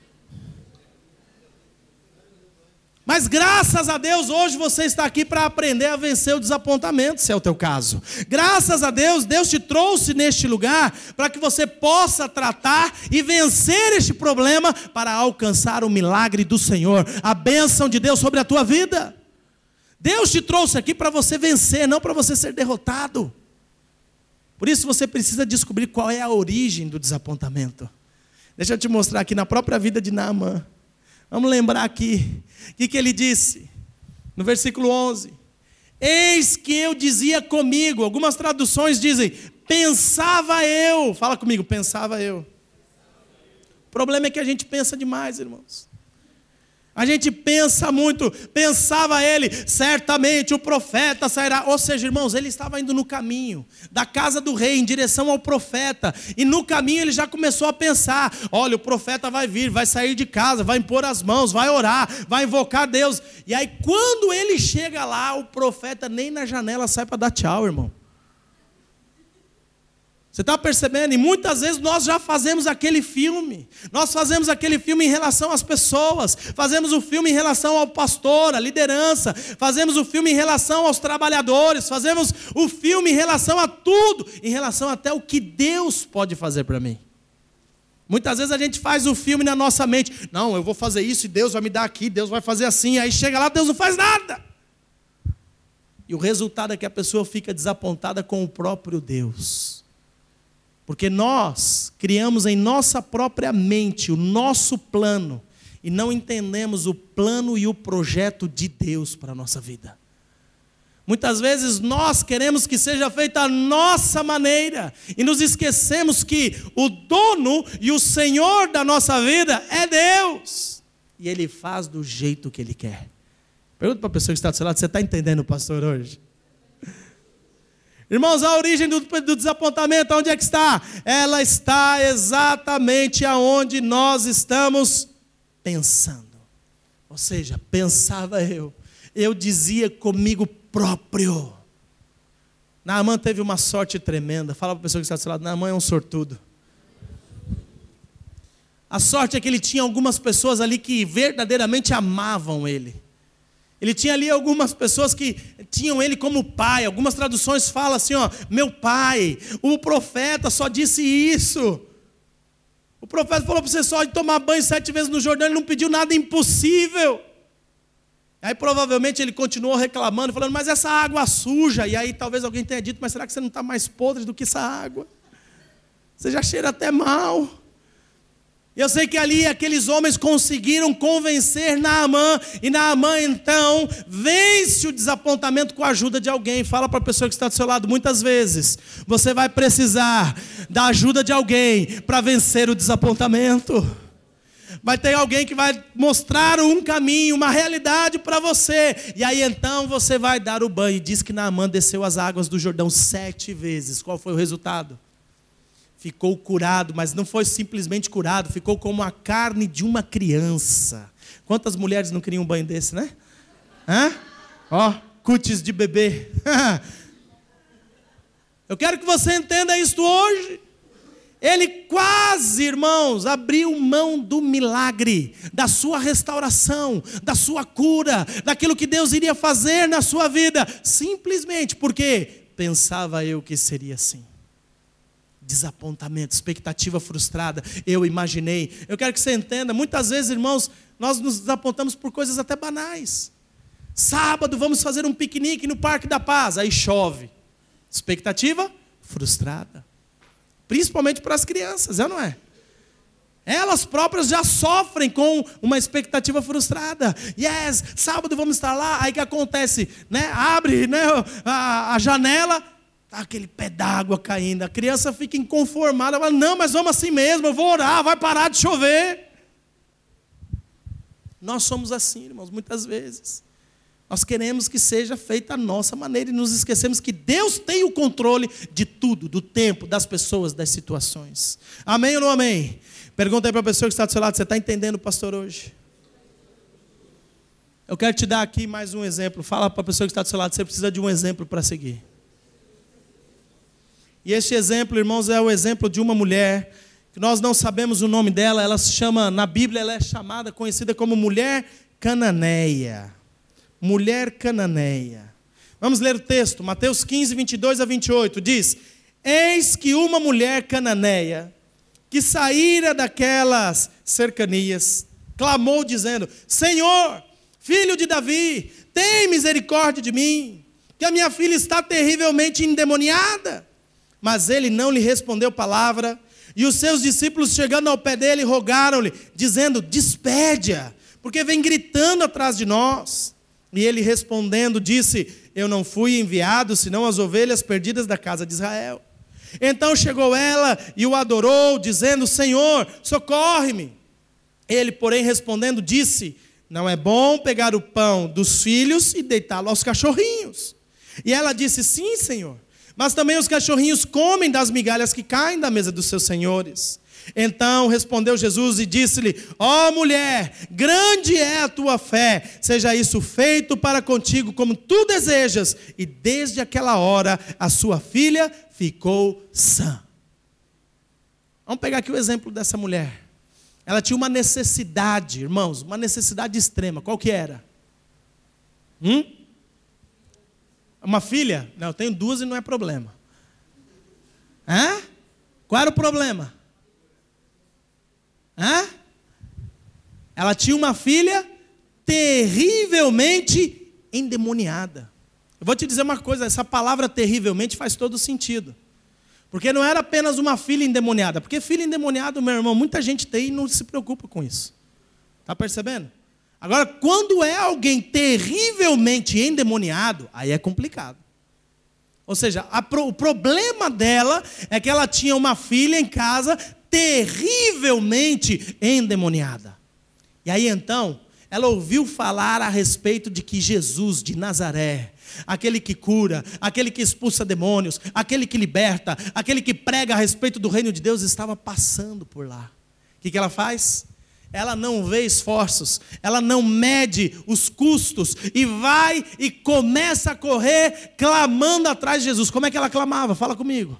Mas graças a Deus, hoje você está aqui para aprender a vencer o desapontamento, se é o teu caso. Graças a Deus, Deus te trouxe neste lugar para que você possa tratar e vencer este problema para alcançar o milagre do Senhor, a bênção de Deus sobre a tua vida. Deus te trouxe aqui para você vencer, não para você ser derrotado. Por isso você precisa descobrir qual é a origem do desapontamento. Deixa eu te mostrar aqui na própria vida de Naamã. Vamos lembrar aqui. O que, que ele disse? No versículo onze. Eis que eu dizia comigo. Algumas traduções dizem, pensava eu. Fala comigo, pensava eu. O problema é que a gente pensa demais, irmãos. A gente pensa muito, pensava ele, certamente o profeta sairá. Ou seja, irmãos, ele estava indo no caminho da casa do rei, em direção ao profeta. E no caminho ele já começou a pensar, olha, o profeta vai vir, vai sair de casa, vai impor as mãos, vai orar, vai invocar Deus. E aí quando ele chega lá, o profeta nem na janela sai para dar tchau, irmão. Você está percebendo? E muitas vezes nós já fazemos aquele filme. Nós fazemos aquele filme em relação às pessoas. Fazemos o filme em relação ao pastor, à liderança. Fazemos o filme em relação aos trabalhadores. Fazemos o filme em relação a tudo. Em relação até o que Deus pode fazer para mim. Muitas vezes a gente faz o filme na nossa mente. Não, eu vou fazer isso e Deus vai me dar aqui. Deus vai fazer assim. Aí chega lá, Deus não faz nada. E o resultado é que a pessoa fica desapontada com o próprio Deus. Porque nós criamos em nossa própria mente o nosso plano e não entendemos o plano e o projeto de Deus para a nossa vida. Muitas vezes nós queremos que seja feita a nossa maneira e nos esquecemos que o dono e o Senhor da nossa vida é Deus. E Ele faz do jeito que Ele quer. Pergunta para a pessoa que está do seu lado, você está entendendo, pastor, hoje? Irmãos, a origem do, do desapontamento, onde é que está? Ela está exatamente aonde nós estamos pensando. Ou seja, pensava eu, eu dizia comigo próprio. Naamã teve uma sorte tremenda. Fala para a pessoa que está do seu lado, Naamã é um sortudo. A sorte é que ele tinha algumas pessoas ali que verdadeiramente amavam ele. Ele tinha ali algumas pessoas que tinham ele como pai. Algumas traduções falam assim, ó, meu pai, o profeta só disse isso. O profeta falou para você só de tomar banho sete vezes no Jordão, ele não pediu nada impossível. Aí provavelmente ele continuou reclamando, falando, mas essa água suja. E aí talvez alguém tenha dito, mas será que você não está mais podre do que essa água? Você já cheira até mal. E eu sei que ali aqueles homens conseguiram convencer Naamã. E Naamã então vence o desapontamento com a ajuda de alguém. Fala para a pessoa que está do seu lado, muitas vezes você vai precisar da ajuda de alguém para vencer o desapontamento. Vai ter alguém que vai mostrar um caminho, uma realidade para você. E aí então você vai dar o banho. E diz que Naamã desceu as águas do Jordão sete vezes. Qual foi o resultado? Ficou curado, mas não foi simplesmente curado, ficou como a carne de uma criança. Quantas mulheres não queriam um banho desse, né? Hã? Ó, cutis de bebê. Eu quero que você entenda isso hoje. Ele quase, irmãos, abriu mão do milagre, da sua restauração, da sua cura, daquilo que Deus iria fazer na sua vida, simplesmente porque pensava eu que seria assim. Desapontamento, expectativa frustrada, eu imaginei. Eu quero que você entenda, muitas vezes, irmãos, nós nos desapontamos por coisas até banais. Sábado vamos fazer um piquenique no Parque da Paz, aí chove. Expectativa frustrada. Principalmente para as crianças, é ou não é? Elas próprias já sofrem com uma expectativa frustrada. Yes, sábado vamos estar lá, aí que acontece, né? Abre, né, a, a janela, tá aquele pé d'água caindo, a criança fica inconformada, fala, não, mas vamos assim mesmo, eu vou orar, vai parar de chover. Nós somos assim, irmãos, muitas vezes. Nós queremos que seja feita a nossa maneira e nos esquecemos que Deus tem o controle de tudo, do tempo, das pessoas, das situações. Amém ou não amém? Pergunta aí para a pessoa que está do seu lado, você está entendendo, pastor, hoje? Eu quero te dar aqui mais um exemplo. Fala para a pessoa que está do seu lado, você precisa de um exemplo para seguir. E este exemplo, irmãos, é o exemplo de uma mulher, que nós não sabemos o nome dela, ela se chama, na Bíblia ela é chamada, conhecida como mulher cananeia. Mulher cananeia. Vamos ler o texto, Mateus quinze, vinte e dois a vinte e oito, diz, eis que uma mulher cananeia, que saíra daquelas cercanias, clamou dizendo, Senhor, filho de Davi, tem misericórdia de mim, que a minha filha está terrivelmente endemoniada. Mas ele não lhe respondeu palavra, e os seus discípulos chegando ao pé dele, rogaram-lhe, dizendo, despede-a, Porque vem gritando atrás de nós. E ele respondendo disse: eu não fui enviado senão as ovelhas perdidas da casa de Israel. Então chegou ela e o adorou, dizendo: Senhor, socorre-me. Ele, porém, respondendo, disse: não é bom pegar o pão dos filhos e deitá-lo aos cachorrinhos. E ela disse: sim, Senhor, mas também os cachorrinhos comem das migalhas que caem da mesa dos seus senhores. Então respondeu Jesus e disse-lhe: ó mulher, grande é a tua fé, seja isso feito para contigo como tu desejas. E desde aquela hora a sua filha ficou sã. Vamos pegar aqui o exemplo dessa mulher. Ela tinha uma necessidade, irmãos, uma necessidade extrema. Qual que era? Hum? Uma filha? Não, eu tenho duas e não é problema. Hã? Qual era o problema? Hã? Ela tinha uma filha terrivelmente endemoniada. Eu vou te dizer uma coisa, essa palavra terrivelmente faz todo sentido. Porque não era apenas uma filha endemoniada. Porque filho endemoniado, meu irmão, muita gente tem e não se preocupa com isso. Está percebendo? Agora, quando é alguém terrivelmente endemoniado, aí é complicado. Ou seja, a, o problema dela é que ela tinha uma filha em casa terrivelmente endemoniada. E aí então, ela ouviu falar a respeito de que Jesus de Nazaré, aquele que cura, aquele que expulsa demônios, aquele que liberta, aquele que prega a respeito do reino de Deus, estava passando por lá. O que, que ela faz? Ela não vê esforços, ela não mede os custos e vai e começa a correr clamando atrás de Jesus. Como é que ela clamava? Fala comigo.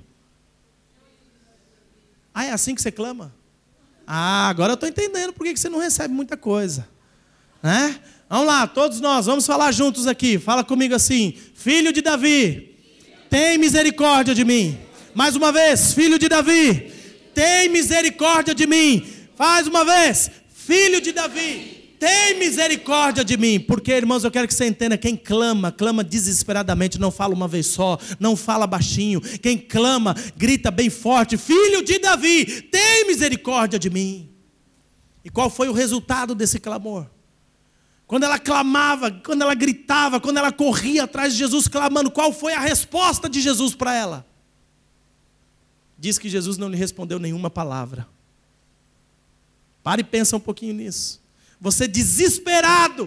Ah, é assim que você clama? Ah, agora eu estou entendendo por que você não recebe muita coisa. Né? Vamos lá, todos nós, vamos falar juntos aqui. Fala comigo assim: filho de Davi, tem misericórdia de mim. Mais uma vez, filho de Davi, tem misericórdia de mim. Faz uma vez, filho de Davi, tem misericórdia de mim. Porque, irmãos, eu quero que você entenda, quem clama, clama desesperadamente, não fala uma vez só, não fala baixinho. Quem clama, grita bem forte: filho de Davi, tem misericórdia de mim. E qual foi o resultado desse clamor? Quando ela clamava, quando ela gritava, quando ela corria atrás de Jesus clamando, qual foi a resposta de Jesus para ela? Diz que Jesus não lhe respondeu nenhuma palavra. Pare e pensa um pouquinho nisso. Você desesperado: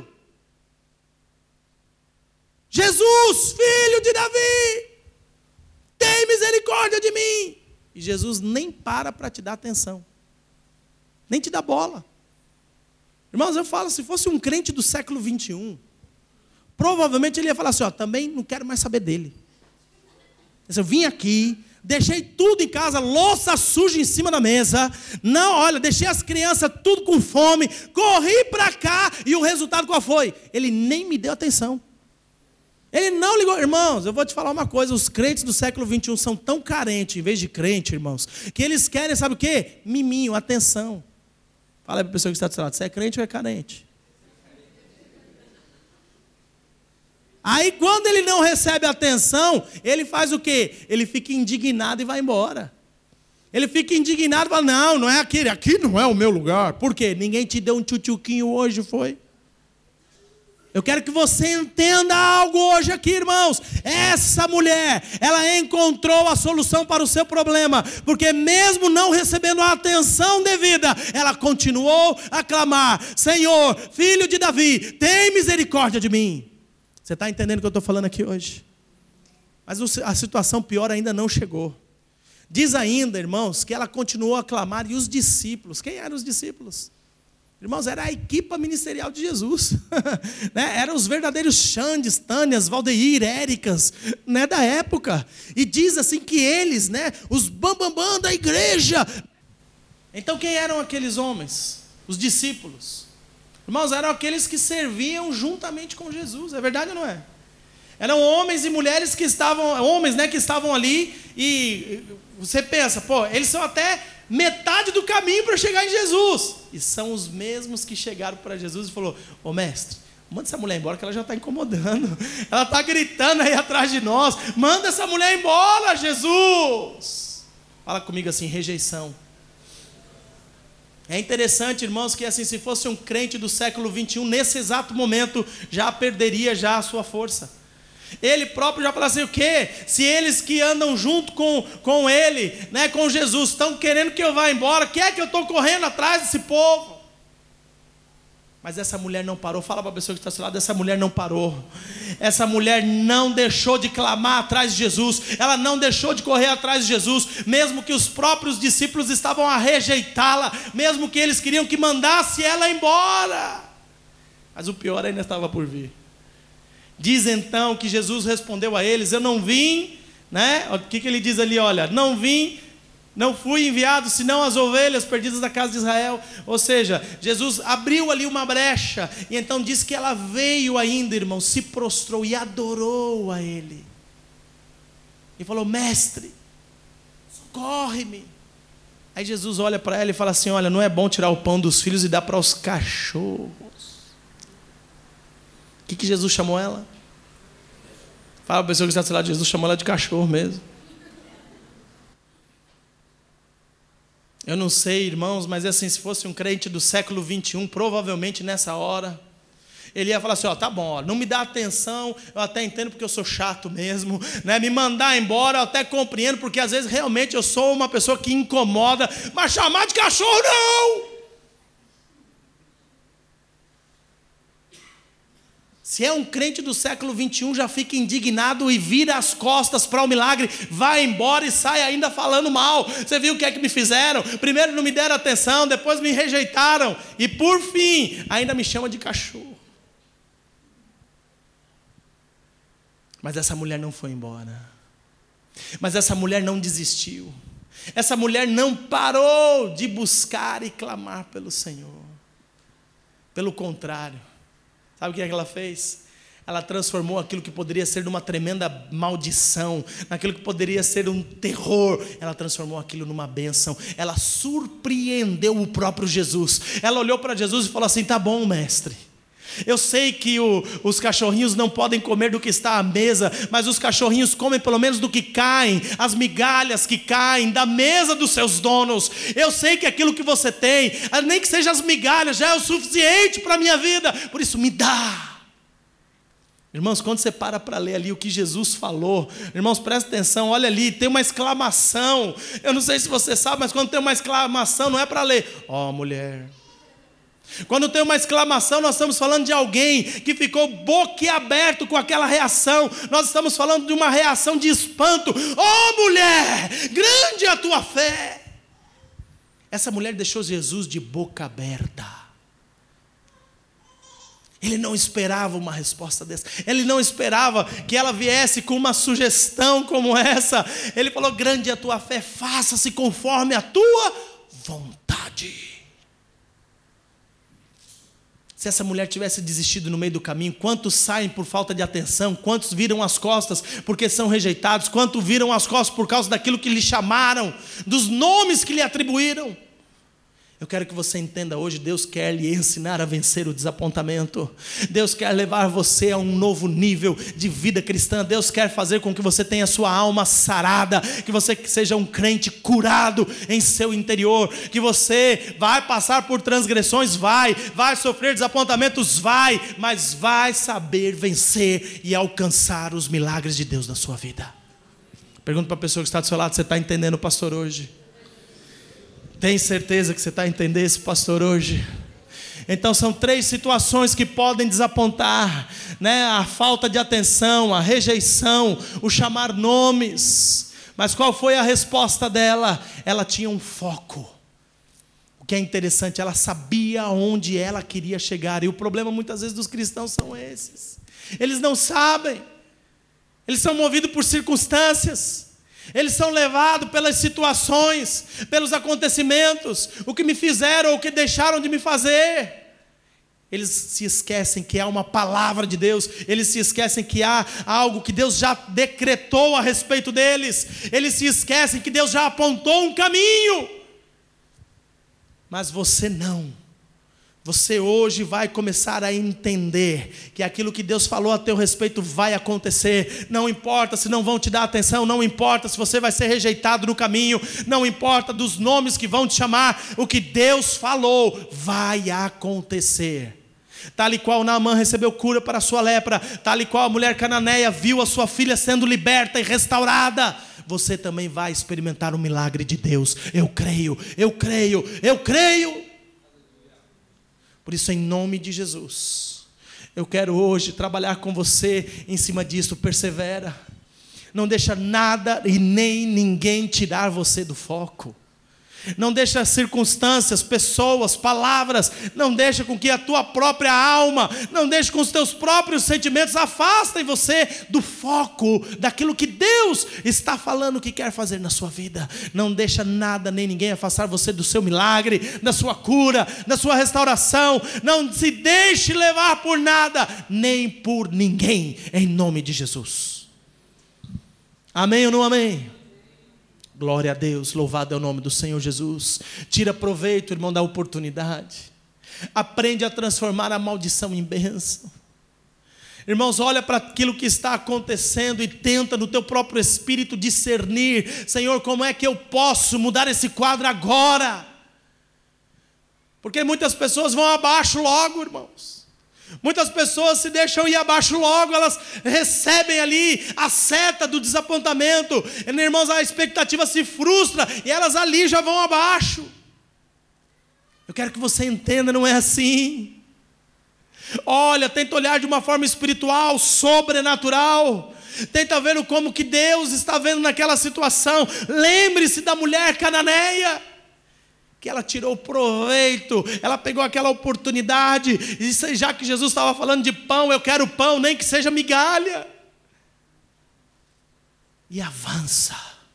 Jesus, filho de Davi, tem misericórdia de mim. E Jesus nem para para te dar atenção, nem te dá bola. Irmãos, eu falo, se fosse um crente do século vinte e um, provavelmente ele ia falar assim: ó, também não quero mais saber dele. Eu vim aqui, deixei tudo em casa, louça suja em cima da mesa. Não, olha, deixei as crianças tudo com fome, corri para cá, e o resultado qual foi? Ele nem me deu atenção. Ele não ligou. Irmãos, eu vou te falar uma coisa: os crentes do século vinte e um são tão carentes, em vez de crente, irmãos, que eles querem, sabe o quê? Miminho, atenção. Fala aí para a pessoa que está do seu lado: você é crente ou é carente? Aí quando ele não recebe atenção, ele faz o quê? Ele fica indignado e vai embora. Ele fica indignado e fala: não, não é aquele, aqui não é o meu lugar. Por quê? Ninguém te deu um tchutchuquinho hoje, foi? Eu quero que você entenda algo hoje aqui, irmãos. Essa mulher, ela encontrou a solução para o seu problema, porque mesmo não recebendo a atenção devida, ela continuou a clamar: Senhor, filho de Davi, tem misericórdia de mim. Você está entendendo o que eu estou falando aqui hoje? Mas a situação pior ainda não chegou. Diz ainda, irmãos, que ela continuou a clamar, e os discípulos, quem eram os discípulos? Irmãos, era a equipa ministerial de Jesus. né? Eram os verdadeiros Xandes, Tânias, Valdeir, Éricas, né, da época. E diz assim que eles, né, os bambambam bam, bam da igreja. Então quem eram aqueles homens? Os discípulos. Irmãos, eram aqueles que serviam juntamente com Jesus. É verdade ou não é? Eram homens e mulheres que estavam, homens, né, que estavam ali, e você pensa, pô, eles são até metade do caminho para chegar em Jesus. E são os mesmos que chegaram para Jesus e falou: ô mestre, manda essa mulher embora que ela já está incomodando. Ela está gritando aí atrás de nós. Manda essa mulher embora, Jesus. Fala comigo assim: rejeição. É interessante, irmãos, que assim, se fosse um crente do século vinte e um, nesse exato momento, já perderia já a sua força. Ele próprio já fala assim, o quê? Se eles que andam junto com, com ele, né, com Jesus, estão querendo que eu vá embora, o que é que eu estou correndo atrás desse povo? Mas essa mulher não parou. Fala para a pessoa que está ao seu lado, essa mulher não parou. Essa mulher não deixou de clamar atrás de Jesus. Ela não deixou de correr atrás de Jesus. Mesmo que os próprios discípulos estavam a rejeitá-la. Mesmo que eles queriam que mandasse ela embora. Mas o pior ainda estava por vir. Diz então que Jesus respondeu a eles, eu não vim, né? O que, que ele diz ali? Olha, não vim... Não fui enviado senão as ovelhas perdidas da casa de Israel. Ou seja, Jesus abriu ali uma brecha. E então diz que ela veio ainda, irmão, se prostrou e adorou a Ele. E falou, mestre, socorre-me. Aí Jesus olha para ela e fala assim, olha, não é bom tirar o pão dos filhos e dar para os cachorros. O que, que Jesus chamou ela? Fala para a pessoa que está do seu lado, Jesus chamou ela de cachorro mesmo. Eu não sei, irmãos, mas é assim, se fosse um crente do século vinte e um, provavelmente nessa hora, ele ia falar assim, ó, tá bom, ó, não me dá atenção, eu até entendo porque eu sou chato mesmo, né? Me mandar embora, eu até compreendo, porque às vezes realmente eu sou uma pessoa que incomoda, mas chamar de cachorro não! Se é um crente do século vinte e um, já fica indignado e vira as costas para o milagre, vai embora e sai ainda falando mal. Você viu o que é que me fizeram? Primeiro não me deram atenção, depois me rejeitaram, e por fim, ainda me chama de cachorro. Mas essa mulher não foi embora. Mas essa mulher não desistiu. Essa mulher não parou de buscar e clamar pelo Senhor. Pelo contrário, sabe o que é que ela fez? Ela transformou aquilo que poderia ser uma tremenda maldição, naquilo que poderia ser um terror, ela transformou aquilo numa bênção. Ela surpreendeu o próprio Jesus. Ela olhou para Jesus e falou assim, tá bom, mestre, eu sei que o, os cachorrinhos não podem comer do que está à mesa, mas os cachorrinhos comem pelo menos do que caem, as migalhas que caem da mesa dos seus donos. Eu sei que aquilo que você tem, nem que seja as migalhas, já é o suficiente para a minha vida, por isso me dá. Irmãos, quando você para para ler ali o que Jesus falou, irmãos, presta atenção, olha ali, tem uma exclamação. Eu não sei se você sabe, mas quando tem uma exclamação não é para ler, ó, mulher. Quando tem uma exclamação, nós estamos falando de alguém que ficou boquiaberto com aquela reação. Nós estamos falando de uma reação de espanto. Oh, mulher, grande é a tua fé. Essa mulher deixou Jesus de boca aberta. Ele não esperava uma resposta dessa. Ele não esperava que ela viesse com uma sugestão como essa. Ele falou, grande é a tua fé, faça-se conforme a tua vontade. Se essa mulher tivesse desistido no meio do caminho, quantos saem por falta de atenção, quantos viram as costas porque são rejeitados, quantos viram as costas por causa daquilo que lhe chamaram, dos nomes que lhe atribuíram. Eu quero que você entenda hoje, Deus quer lhe ensinar a vencer o desapontamento. Deus quer levar você a um novo nível de vida cristã. Deus quer fazer com que você tenha a sua alma sarada, que você seja um crente curado em seu interior, que você vai passar por transgressões, vai, vai sofrer desapontamentos, vai, mas vai saber vencer e alcançar os milagres de Deus na sua vida. Pergunta para a pessoa que está do seu lado, você está entendendo, pastor, hoje? Tem certeza que você está entendendo esse pastor hoje? Então são três situações que podem desapontar, né? A falta de atenção, a rejeição, o chamar nomes. Mas qual foi a resposta dela? Ela tinha um foco. O que é interessante, ela sabia onde ela queria chegar. E o problema muitas vezes dos cristãos são esses. Eles não sabem. Eles são movidos por circunstâncias. Eles são levados pelas situações, pelos acontecimentos, o que me fizeram ou o que deixaram de me fazer. Eles se esquecem que há uma palavra de Deus, eles se esquecem que há algo que Deus já decretou a respeito deles, eles se esquecem que Deus já apontou um caminho. Mas você não, Você hoje vai começar a entender que aquilo que Deus falou a teu respeito vai acontecer. Não importa se não vão te dar atenção, não importa se você vai ser rejeitado no caminho, não importa dos nomes que vão te chamar, o que Deus falou vai acontecer. Tal e qual Naamã recebeu cura para a sua lepra, tal e qual a mulher cananeia viu a sua filha sendo liberta e restaurada, você também vai experimentar o milagre de Deus. Eu creio, eu creio, eu creio. Por isso, em nome de Jesus, eu quero hoje trabalhar com você em cima disso. Persevera, não deixa nada e nem ninguém tirar você do foco. Não deixa circunstâncias, pessoas, palavras, não deixa com que a tua própria alma, não deixa com os teus próprios sentimentos afastem você do foco, daquilo que Deus está falando que quer fazer na sua vida. Não deixa nada nem ninguém afastar você do seu milagre, da sua cura, da sua restauração. Não se deixe levar por nada, nem por ninguém, em nome de Jesus. Amém ou não amém? Glória a Deus, louvado é o nome do Senhor Jesus. Tira proveito, irmão, da oportunidade. Aprende a transformar a maldição em bênção. Irmãos, olha para aquilo que está acontecendo e tenta no teu próprio espírito discernir: Senhor, como é que eu posso mudar esse quadro agora? Porque muitas pessoas vão abaixo logo, irmãos. Muitas pessoas se deixam ir abaixo logo, elas recebem ali a seta do desapontamento, e, irmãos, a expectativa se frustra e elas ali já vão abaixo. Eu quero que você entenda, não é assim. Olha, tenta olhar de uma forma espiritual, sobrenatural. Tenta ver como que Deus está vendo naquela situação. Lembre-se da mulher cananeia, que ela tirou proveito, ela pegou aquela oportunidade, e já que Jesus estava falando de pão, eu quero pão, nem que seja migalha. E avança,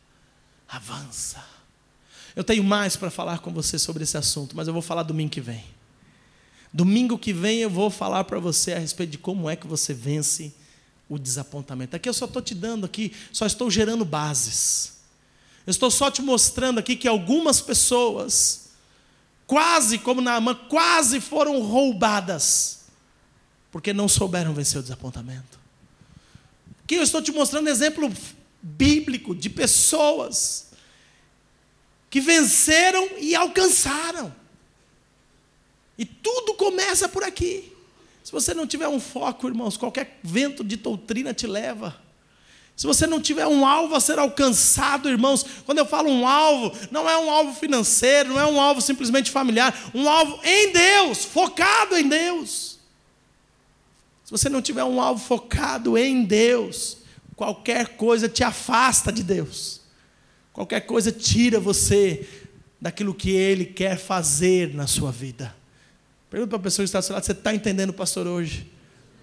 avança. Eu tenho mais para falar com você sobre esse assunto, mas eu vou falar domingo que vem. Domingo que vem eu vou falar para você a respeito de como é que você vence o desapontamento. Aqui eu só estou te dando aqui, só estou gerando bases. Eu estou só te mostrando aqui que algumas pessoas, quase como Naamã, quase foram roubadas, porque não souberam vencer o desapontamento. Aqui eu estou te mostrando exemplo bíblico de pessoas que venceram e alcançaram. E tudo começa por aqui. Se você não tiver um foco, irmãos, qualquer vento de doutrina te leva. Se você não tiver um alvo a ser alcançado, irmãos, quando eu falo um alvo, não é um alvo financeiro, não é um alvo simplesmente familiar, um alvo em Deus, focado em Deus. Se você não tiver um alvo focado em Deus, qualquer coisa te afasta de Deus, qualquer coisa tira você daquilo que Ele quer fazer na sua vida. Pergunta para a pessoa que está do seu lado: você está entendendo, pastor, hoje?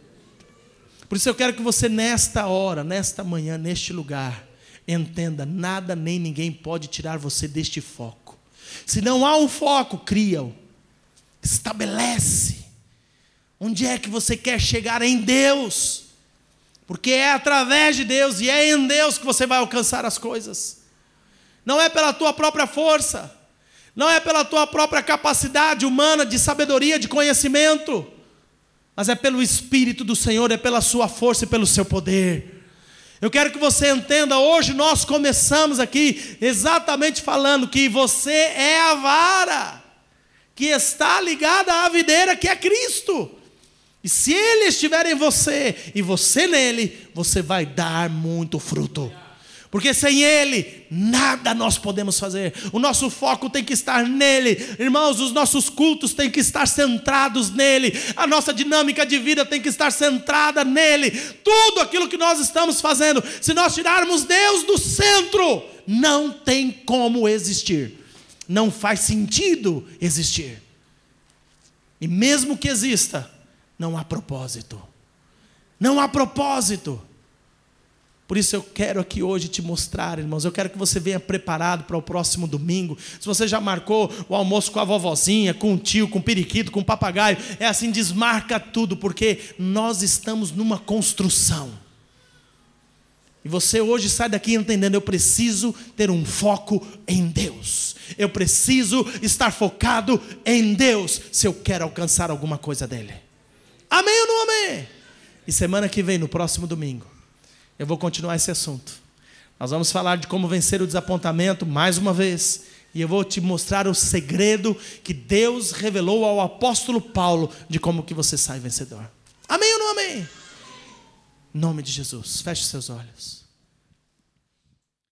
Por isso eu quero que você nesta hora, nesta manhã, neste lugar, entenda: nada nem ninguém pode tirar você deste foco. Se não há um foco, cria-o, estabelece. Onde é que você quer chegar? Em Deus, porque é através de Deus e é em Deus que você vai alcançar as coisas. Não é pela tua própria força, não é pela tua própria capacidade humana de sabedoria, de conhecimento, mas é pelo Espírito do Senhor, é pela sua força e pelo seu poder. Eu quero que você entenda, hoje nós começamos aqui exatamente falando que você é a vara que está ligada à videira, que é Cristo. E se Ele estiver em você e você nele, você vai dar muito fruto. Porque sem Ele, nada nós podemos fazer. O nosso foco tem que estar nele. Irmãos, os nossos cultos têm que estar centrados nele. A nossa dinâmica de vida tem que estar centrada nele. Tudo aquilo que nós estamos fazendo, se nós tirarmos Deus do centro, não tem como existir. Não faz sentido existir. E mesmo que exista, não há propósito. Não há propósito. Por isso eu quero aqui hoje te mostrar, irmãos, eu quero que você venha preparado para o próximo domingo. Se você já marcou o almoço com a vovozinha, com o tio, com o periquito, com o papagaio, é assim, desmarca tudo, porque nós estamos numa construção. E você hoje sai daqui entendendo, eu preciso ter um foco em Deus. Eu preciso estar focado em Deus se eu quero alcançar alguma coisa dele. Amém ou não amém? E semana que vem, no próximo domingo, eu vou continuar esse assunto. Nós vamos falar de como vencer o desapontamento mais uma vez. E eu vou te mostrar o segredo que Deus revelou ao apóstolo Paulo de como que você sai vencedor. Amém ou não amém? Em nome de Jesus, feche seus olhos.